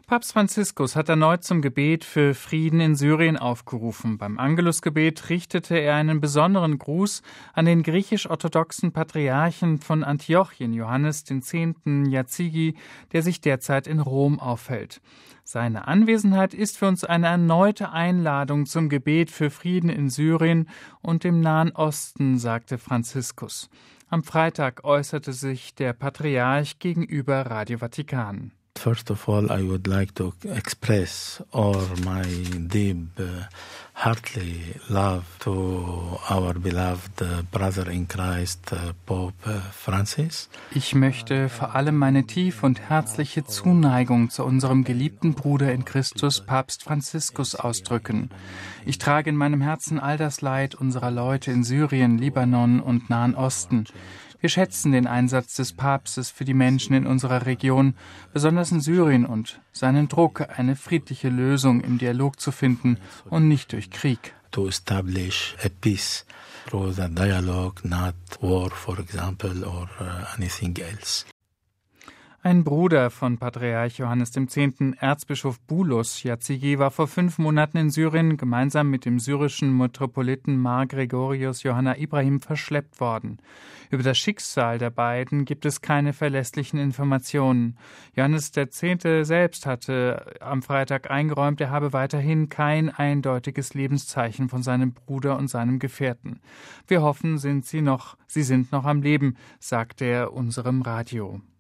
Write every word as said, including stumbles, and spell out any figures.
Papst Franziskus hat erneut zum Gebet für Frieden in Syrien aufgerufen. Beim Angelusgebet richtete er einen besonderen Gruß an den griechisch-orthodoxen Patriarchen von Antiochien, Johannes den Zehnten Yazigi, der sich derzeit in Rom aufhält. Seine Anwesenheit ist für uns eine erneute Einladung zum Gebet für Frieden in Syrien und dem Nahen Osten, sagte Franziskus. Am Freitag äußerte sich der Patriarch gegenüber Radio Vatikan. First of all, I would like to express all my deep, uh, heartily love to our beloved uh, brother in Christ, uh, Pope uh, Francis. Ich möchte vor allem meine tief und herzliche Zuneigung zu unserem geliebten Bruder in Christus, Papst Franziskus, ausdrücken. Ich trage in meinem Herzen all das Leid unserer Leute in Syrien, Libanon und Nahen Osten. Wir schätzen den Einsatz des Papstes für die Menschen in unserer Region, besonders in Syrien, und seinen Druck, eine friedliche Lösung im Dialog zu finden und nicht durch Krieg. To establish a peace through the dialogue, not war, for example, or uh, anything else. Ein Bruder von Patriarch Johannes dem Zehnten, Erzbischof Boulos Yazigi, war vor fünf Monaten in Syrien gemeinsam mit dem syrischen Metropoliten Mar Gregorios Johanna Ibrahim verschleppt worden. Über das Schicksal der beiden gibt es keine verlässlichen Informationen. Johannes der Zehnte selbst hatte am Freitag eingeräumt, er habe weiterhin kein eindeutiges Lebenszeichen von seinem Bruder und seinem Gefährten. Wir hoffen, sind sie noch, sie sind noch am Leben, sagte er unserem Radio.